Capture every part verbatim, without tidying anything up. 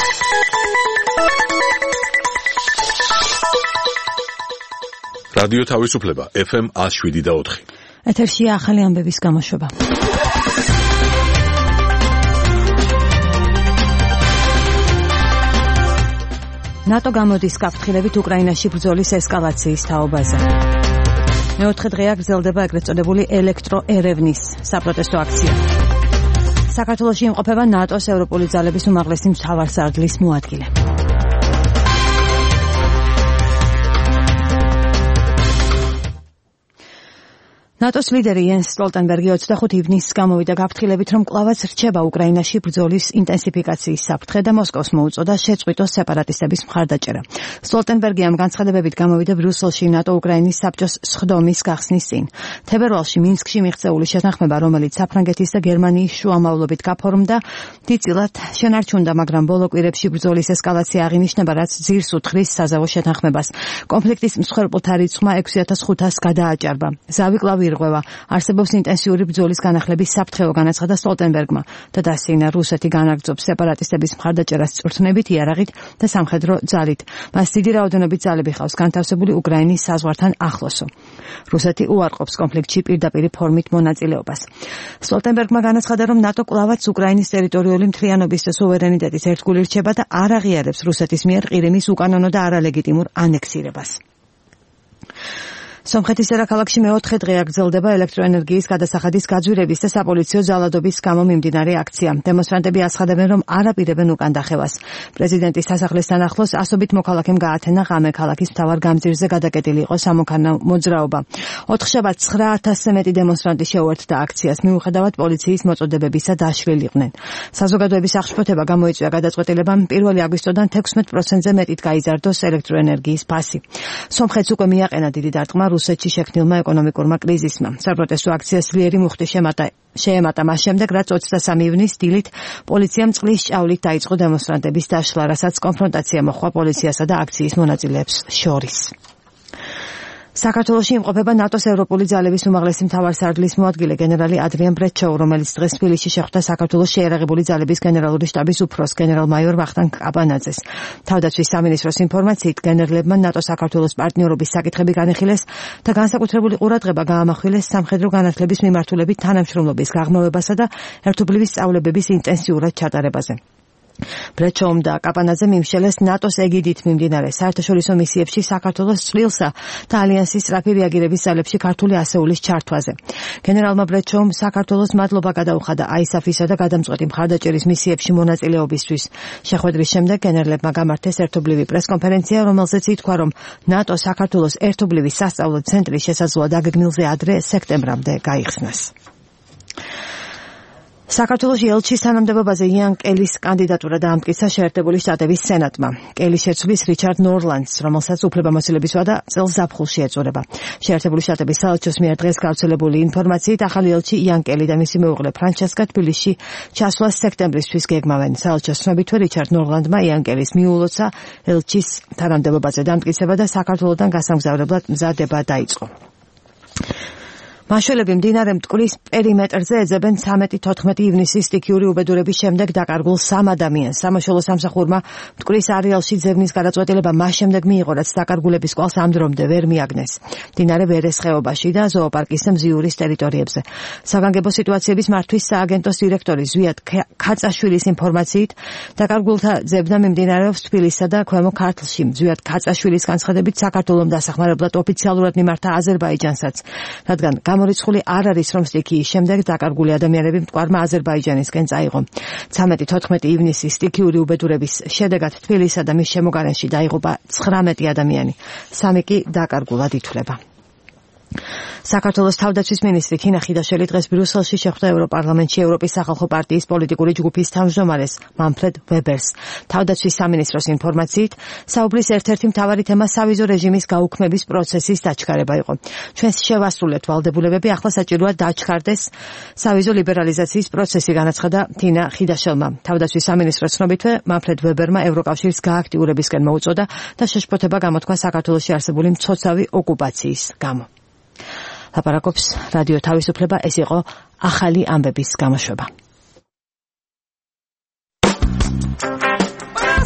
რადიო თავისუფლება ეფ ემ one oh seven და four. ეთერშია ახალი ამბების გამოშვება. ნატო გამოდის გაფრთხილებით უკრაინაში ბრძოლის ესკალაციის თაობაზე. მეოთხე დღეა გრძელდება ეგრეთ წოდებული ელექტროერევნის საპროტესტო აქცია. საქართველოში იმყოფება ნატოს ევროპული ძალების უმაღლესი მთავარსარდლის მოადგილე. ნატოს ლიდერი იენს სტოლტენბერგი ოცდახუთი ივნისს გამოვიდა გაფრთხილებით, რომ კვლავაც რჩება უკრაინაში ბრძოლის ინტენსიფიკაციის საფრთხე და მოსკოვს მოუწოდა შეწყვიტოს სეპარატისტების მხარდაჭერა. სტოლტენბერგი ამ განცხადებებით გამოვიდა ბრიუსელში ნატო-უკრაინის საბჭოს სხდომის გახსნის წინ. თებერვალში მინსკში მიღწეული შეთანხმება, რომელიც საფრანგეთის და გერმანიის შუამავლობით გაფორმდა, დიდწილად შენარჩუნდა, მაგრამ ბოლო კვირებში ბრძოლის ესკალაცია აღინიშნება, რაც ძირს უთხრის საზავო შეთანხმებას. კონფლიქტის მსხვერპლთა რიცხვმა ექვსი ათას ხუთას გადააჭარბა. ზავიკლავი არსებობს ინტენსიური ბრძოლის განახლების საფრთხეო, განაცხადა სტოლტენბერგმა და დასცინა რუსეთი განაგრძობს სეპარატისტების მხარდაჭერას წვრთნებით, იარაღით და სამხედრო ძალით. მას დიდი რაოდენობით ძალები ხავს განთავსებული უკრაინის საზღვართან ახლოსო. რუსეთი უარყოფს კონფლიქტში პირდაპირ ფორმით მონაწილეობას. სტოლტენბერგმა განაცხადა, რომ ნატო კვლავაც უკრაინის ტერიტორიული მთლიანობის და სუვერენიტეტის ერთგული რჩება და არ აღიარებს რუსეთის მიერ ყირიმის უკანონო და არალეგიტიმურ ანექსირებას. სომხეთის დედაქალაქში მეოთხე დღეა გრძელდება ელექტროენერგიის გადასახადის გაძვირების და საპოლიციო ძალადობის გამო მიმდინარე აქცია. დემონსტრანტები აცხადებენ, რომ არ აპირებენ უკან დახევას. პრეზიდენტის სასახლესთან ახლოს ასობით მოქალაქემ გაათენა ღამე ქალაქის მთავარ გამზირზე გადაკეტილი იყო სამოქანო მოძრაობა. ოთხშაბათს ცხრა ათასზე მეტი დემონსტრანტი შეუერთდა აქციას, მიუხედავად პოლიციის მოწოდებებისა დაშლილ იყვნენ. საზოგადოების აღშფოთება გამოიწვია გადაწყვეტილებამ პირველი აგვისტოდან თექვსმეტ პროცენტზე მეტით გაიზარდოს ელექტროენერგიის ფასი. სომხეთს უკვე მიაყენა დიდი დარტყმა რუსეთში შექმნილმა ეკონომიკურმა კრიზისმა. საპროტესტო აქციას ძლიერი მუხტი შემატა შეემატა მას შემდეგ, რაც ოცდასამი ივნისს დილით პოლიციამ წყლის ჭავლით დაიწყო დემონსტრანტების დაშლა, რასაც კონფრონტაცია მოჰყვა პოლიციასა და აქციის მონაწილეებს შორის. საქართველოში იმყოფება ნატოს ევროპული ძალების უმაღლესი მთავარსარდლის მოადგილე გენერალი ადრიან ბრეჩოუ, რომელიც დღეს თბილისში შეხვდა საქართველოს შეიარაღებული ძალების გენერალური შტაბის უფროსს გენერალ-მაიორ ვახტანგ აბანაძეს. თავდაცვის სამინისტროს ინფორმაციით, გენერლებმა ნატო-საქართველოს პარტნიორობის საკითხები განიხილეს და განსაკუთრებული ყურადღება გაამახვილეს სამხედრო განათლების მიმართულებით თანამშრომლობის გაღრმავებასა და ერთობლივი სწავლებების ინტენსიურად ჩატარებაზე. ბრეჩოუმ და კაპანაძე მიმშელეს ნატოს ეგიდით მიმდინარე საერთაშორისო მისიებში საქართველოს წვლილსა და ალიანსის სწრაფი რეაგირების ძალებში ქართული ასეულის ჩართვაზე. გენერალმა ბრეჩოუმ საქართველოს მადლობა გადაუხადა აისაფისა და გადამწყვეტი მხარდაჭერის მისიებში მონაწილეობისთვის. შეხვედრის შემდეგ გენერლებმა გამართეს ერთობლივი პრესკონფერენცია, რომელზეც ითქვა, რომ ნატო საქართველოს ერთობლივი სასწავლო ცენტრი შესაძლოა დაგეგმილზე ადრე სექტემბრამდე გაიხსნას. საქართველოში ელჩის თანამდებობაზე იან კელის კანდიდატურა დაამტკიცა შეერთებული შტატების სენატმა. კელი შეცვლის რიჩარდ ნორლანდს, რომელსაც უფლებამოსილების ვადა წელს ზაფხულში ეწურება. შეერთებული შტატების საელჩოს მიერ დღეს გავრცელებული ინფორმაციით, ახალი ელჩი იან კელი და მისი მეუღლე ფრანჩესკა თბილისში ჩასვლას სექტემბრისთვის გეგმავენ. საელჩოს ცნობითვე რიჩარდ ნორლანდმა იან კელის მიულოცა ელჩის თანამდებობაზე დამტკიცება და საქართველოდან გასამგზავრებლად მზადება დაიწყო. მაშველები მდინარე მტკვრის პერიმეტრზე ეძებენ ცამეტი თოთხმეტი ივნისის სტიქიური უბედურების შემდეგ დაკარგულ სამ ადამიანს. სამაშველო სამსახურმა მტკვრის არეალში ძებნის გადაწყვეტილება მას შემდეგ მიიღო, რაც დაკარგულების კვალს ამ დრომდე ვერ მიაგნეს. მდინარე ვერეს ხეობაში და ზოოპარკის მზიურის ტერიტორიებზე. საგანგებო სიტუაციების მართვის სააგენტოს დირექტორი ზვიად ქაწაშვილის ინფორმაციით, დაკარგულთა ძებნა მიმდინარეობს თბილისსა და ქვემო ქართლში. ზვიად ქაწაშვილის განცხადებით, საქართველოს დასახმარებლად ოფიციალურად მიმართა აზერბაიჯანსაც, რადგან გამორიცხული არ არის, რომ სტიქიის შემდეგ დაკარგული ადამიანები მტკვარმა აზერბაიჯანისკენ წაიღო. ცამეტი თოთხმეტი ივნისის სტიქიური უბედურების შედეგად თბილისსა და მის შემოგარენში დაიღუპა ცხრამეტი ადამიანი. სამი კი დაკარგულად ითვლება. საქართველოს თავდაცვის მინისტრი თინა ხიდაშელი დღეს ბრიუსელში შეხვდა ევროპარლამენტში ევროპის სახალხო პარტიის პოლიტიკური ჯგუფის თავმჯდომარეს მანფრედ ვებერს. თავდაცვის სამინისტროს ინფორმაციით, საუბრის ერთ-ერთი მთავარი თემა სავიზო რეჟიმის გაუქმების პროცესის დაჩქარება იყო. ჩვენს შევასრულეთ ვალდებულებები, ახლა საჭიროა დაჩქარდეს სავიზო ლიბერალიზაციის პროცესი, განაცხადა თინა ხიდაშელმა. თავდაცვის სამინისტროს ცნობითვე მანფრედ ვებერმა ევროკავშირის გააქტიურებისკენ მოუწოდა და შეშფოთება გამოთქვა საქართველოში არსებული მცოცავი ოკუპაციის გამო. ლაპარაკობს რადიო თავისუფლება, ეს იყო ახალი ამბების გამოშვება.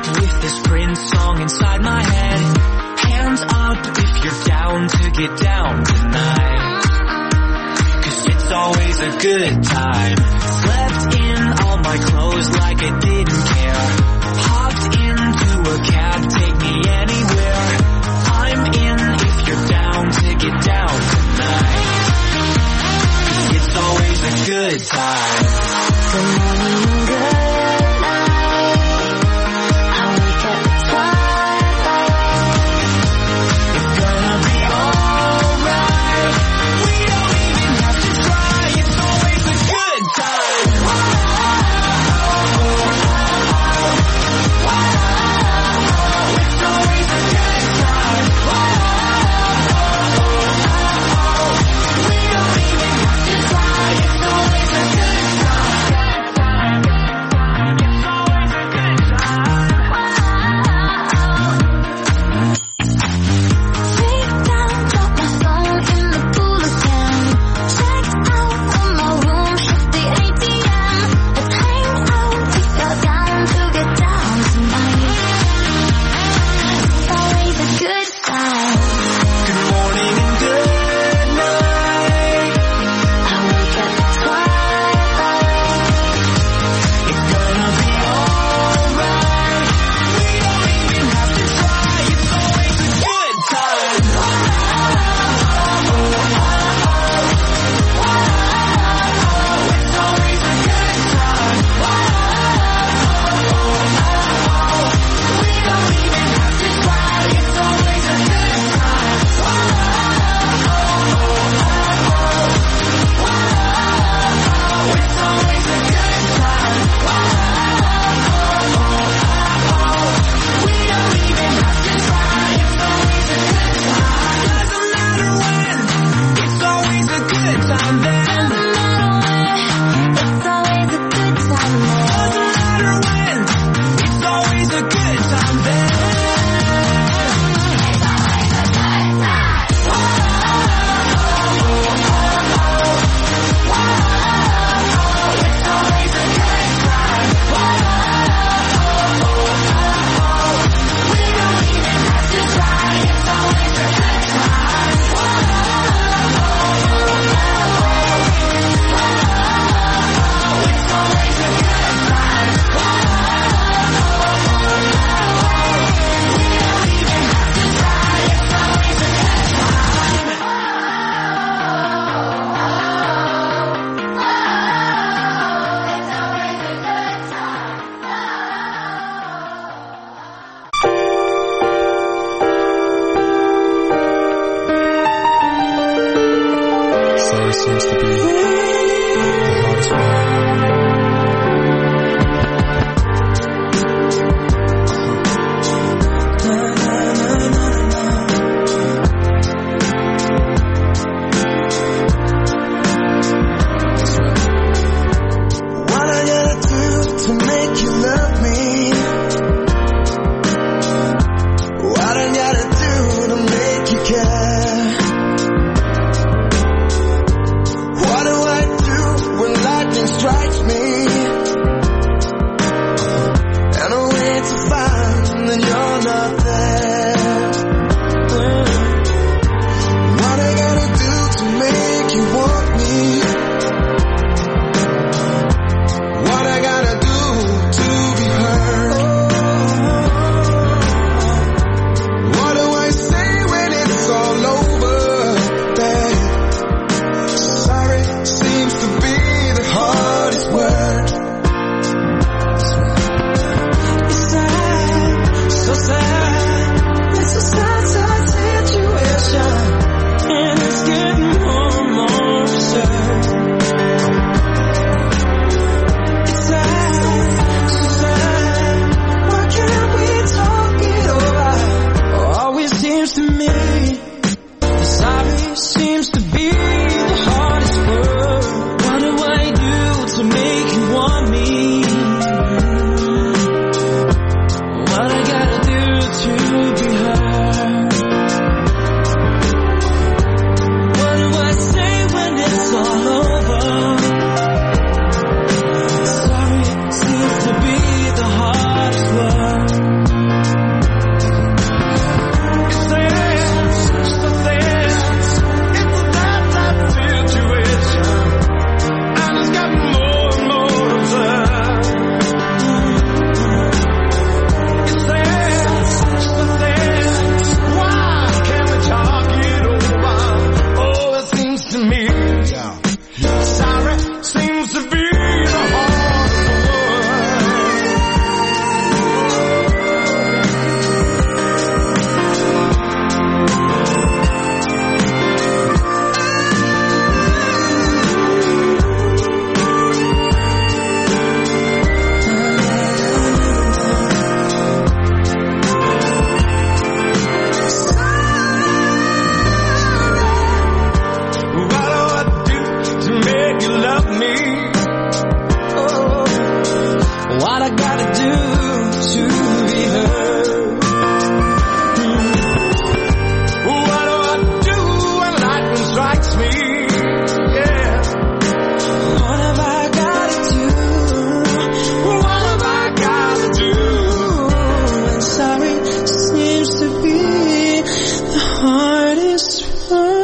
with this Prince song inside my head. Hands up if you're down to get down tonight, 'cause it's always a good time. Slept in all my clothes like I didn't care. Hopped into a cab, take me anywhere. I'm in if you're down to get down tonight, 'cause it's always a good time. Good morning, good night. I wake up at twilight. It's gonna be alright. We don't even have to try. It's always a good time. Oh, oh, oh. do to be heard? What do I do when lightning strikes me? Yeah. What have I gotta do? What have I gotta do? And sorry seems to be the hardest one.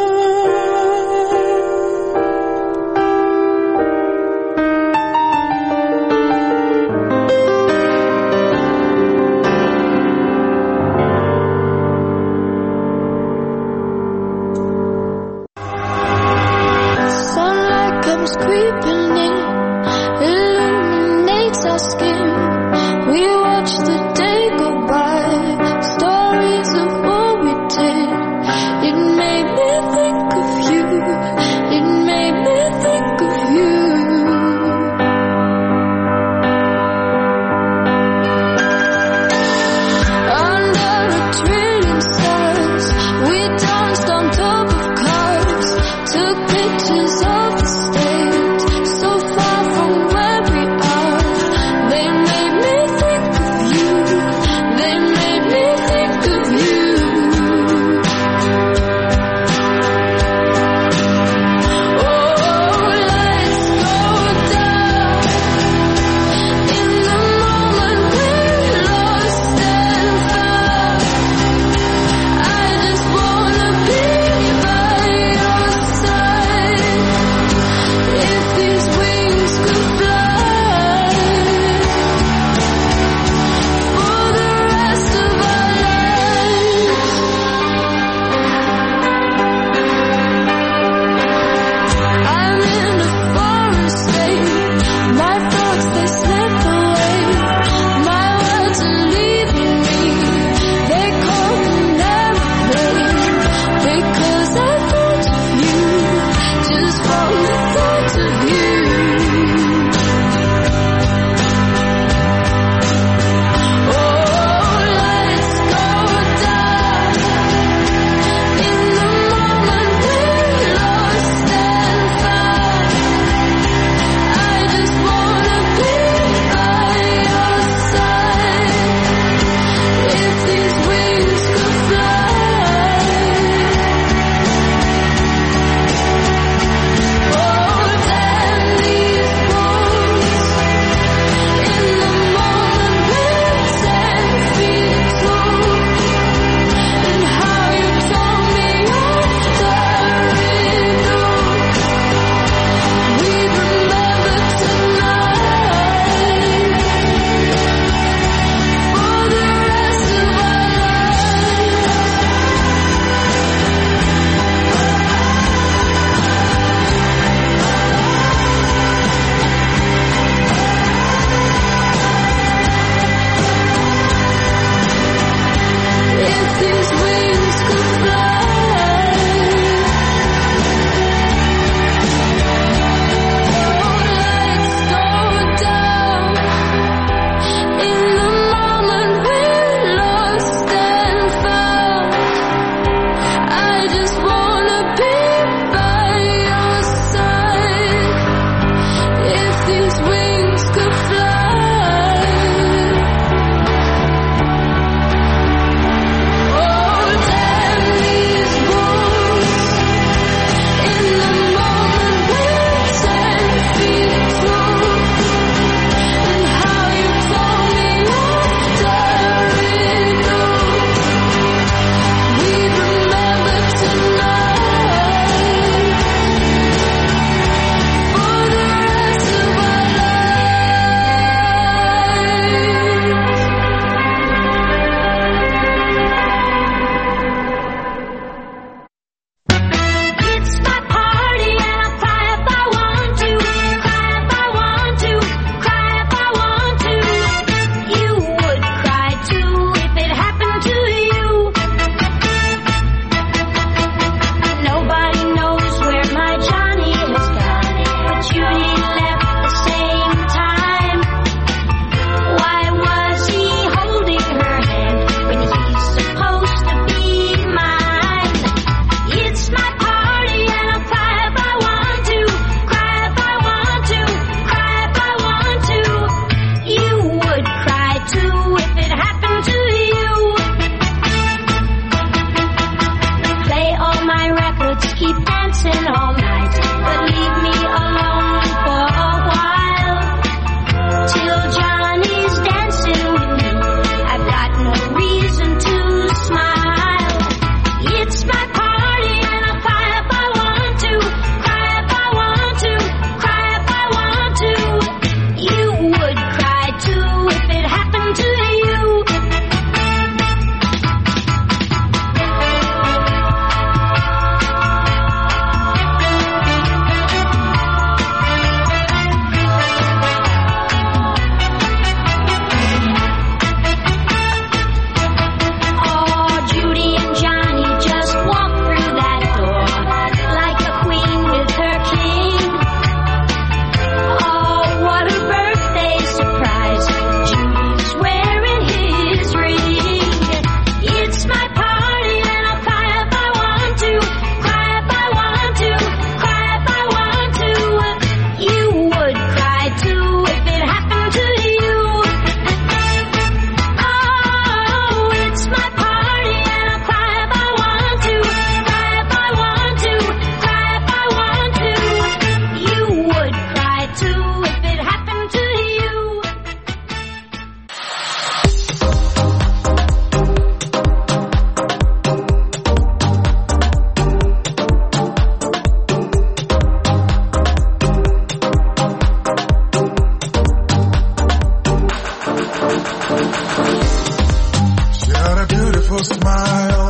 She had a beautiful smile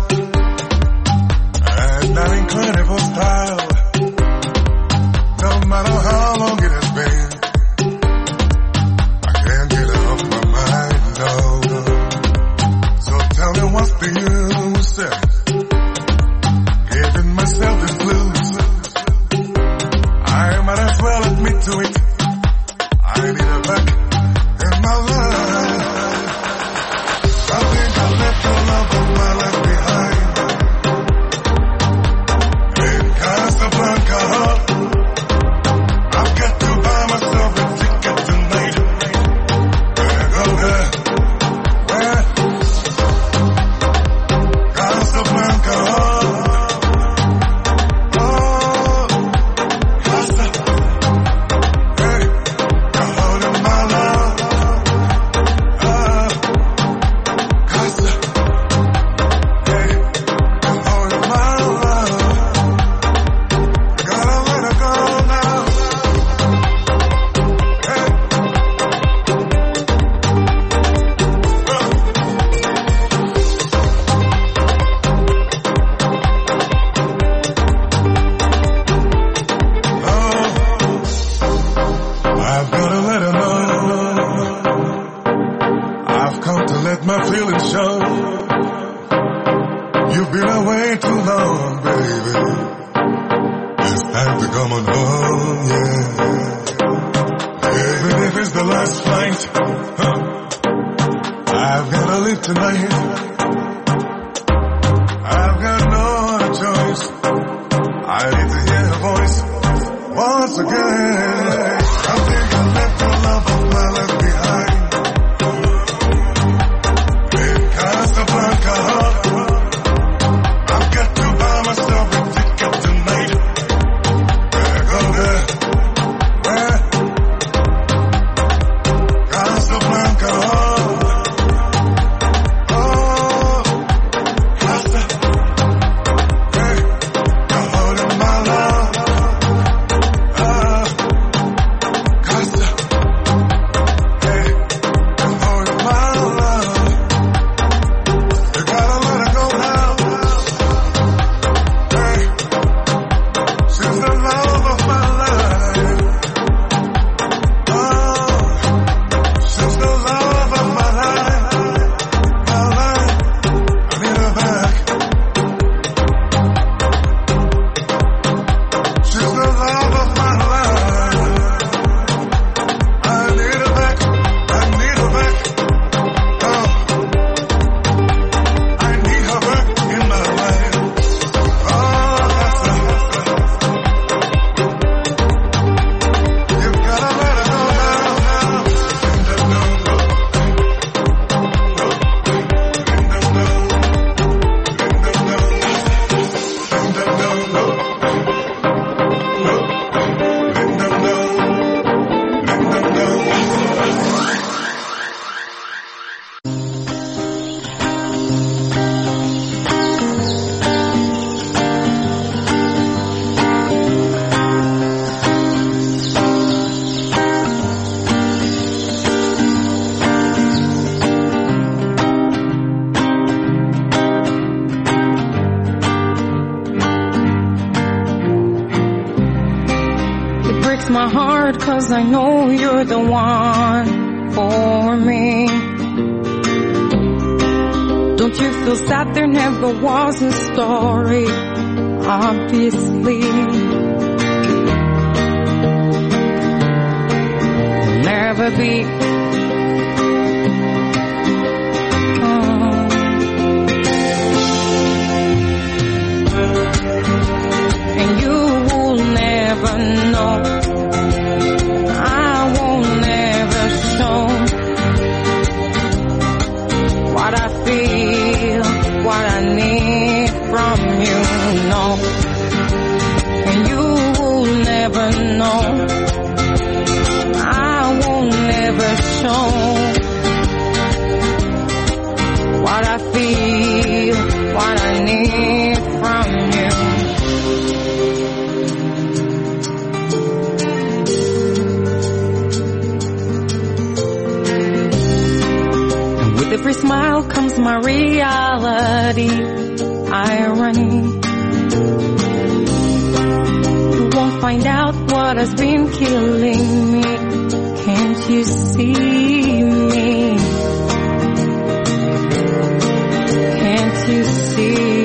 and an incredible style. No matter how long it has been, I can't get her off my mind, no. So tell me what's the use of giving myself the blues. I might as well admit to it, I need her back in my life. I think I left the love of my life behind in Casablanca. I've got to buy myself a ticket tonight. Where go there? Where? Casablanca. Oh, Casa. Hey, you're holding my love. Ah, Casa. Hey, you're holding my love. Gotta let her go now. Hey. I've gotta let her know I've come to let my feelings show. You've been away too long, baby. It's time to come on home, yeah. Even if it's the last flight, huh, I've gotta leave tonight. I've got no other choice. I need to hear her voice once again. I think I left the love of my life behind in Casablanca. I've got to buy myself a ticket tonight. Where go there? Where? Casablanca. Oh, Casa. Hey, you're holding my love. Ah, Casa. Hey, you're holding my love. You gotta let her go now. Hey, she's the love of my life. Oh, she's the love of my life. My life, I need her back. She's the love of my life. I need her back. I need her back. Oh, I need her back in my life. Oh, that's a, you gotta let her go now. In the no, in the no, in the no, in the no, in the no, in the no. It breaks my heart 'cause I know you're the one for me. Don't you feel sad there never was a story? Obviously, never be. Oh. And you will never know. I won't never show what I feel, what I need from you, no. And you will never know. I won't never show what I feel, what I need from you. every smile comes my reality. Irony. You won't find out what has been killing me. Can't you see me? Can't you see?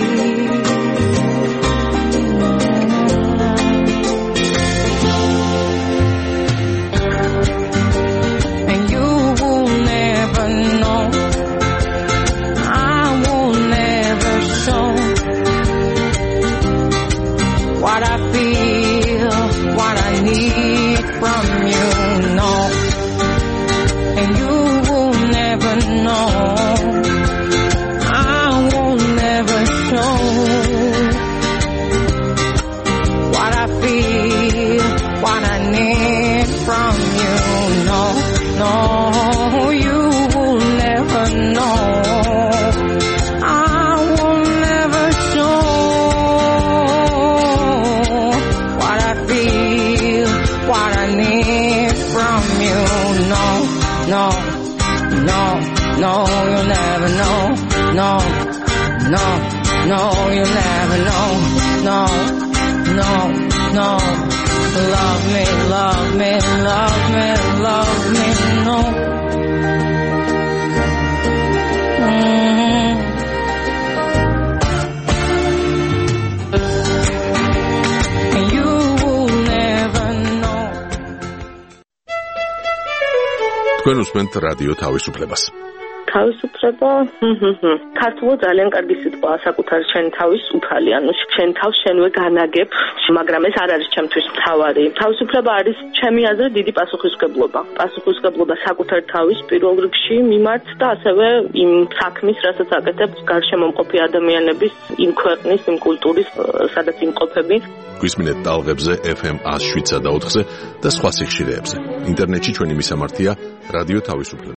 What I feel, what I need from you, no. And you will never know. I will never show what I feel, what I need from you, no, no. You will never know. I will never show what I need from you, no, no, no, no, you'll never know, no, no, no, you'll never know, no, no, no, love me, love me, love me, love me, no. Mm-hmm. And you თქვენ უსმენთ რადიო თავისუფლებას. თავისუფლება, ქართულად ძალიან კარგი სიტყვაა საკუთარი შენი თავის უფალი, ანუ შენ თავს შენვე განაგებ, მაგრამ ეს არ არის ჩემთვის მთავარი. თავისუფლება არის ჩემი აზრით დიდი პასუხისმგებლობა. პასუხისმგებლობა საკუთარი თავის პირველ რიგში მიმართ და ასევე იმ საქმის, რასაც აკეთებ გარშემო მყოფი ადამიანების, იმ ქვეყნის, იმ კულტურის, სადაც იმყოფები. გვისმინეთ ტალღებზე ეფ ემ one oh seven და ოთხზე და სხვა სიხშირეებზე. ინტერნეტში ჩვენი მისამართია რადიო თავისუფლება.